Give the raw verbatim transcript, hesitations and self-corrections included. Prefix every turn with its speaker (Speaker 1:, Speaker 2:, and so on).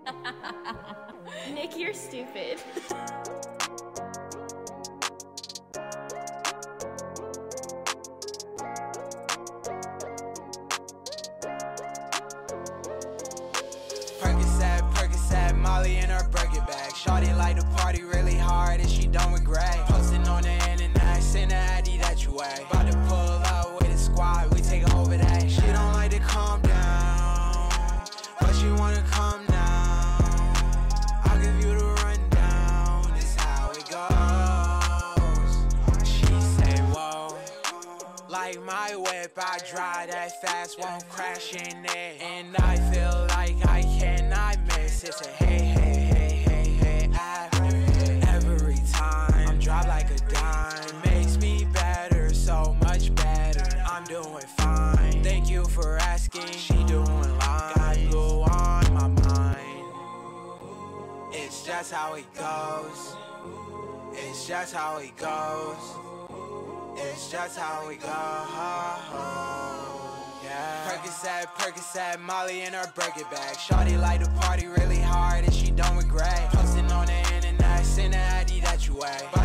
Speaker 1: Nick, you're stupid.
Speaker 2: Percocet, Percocet, Molly in her burger bag. Shawty like to party really hard and she don't regret. Posting on the internet, send a addy that you wear. About to pull up with a squad, we take over that. She don't like to calm down, but she wanna calm down. I'll give you the rundown, this how it goes. She say, whoa, like my whip, I drive that fast, won't crash in it. And I feel like I cannot miss. It's a hey, hey, hey, hey, hey, after hit. Every time I'm dropped like a dime, makes me better, so much better. I'm doing fine, thank you for asking. She doing line, got blue on my mind. It's just how it goes. It's just how it goes. It's just how we go. Yeah. Percocet, Percocet, Molly in her burger bag. Shawty like to party really hard and she don't regret. Posting on the internet, send a addy that you wear.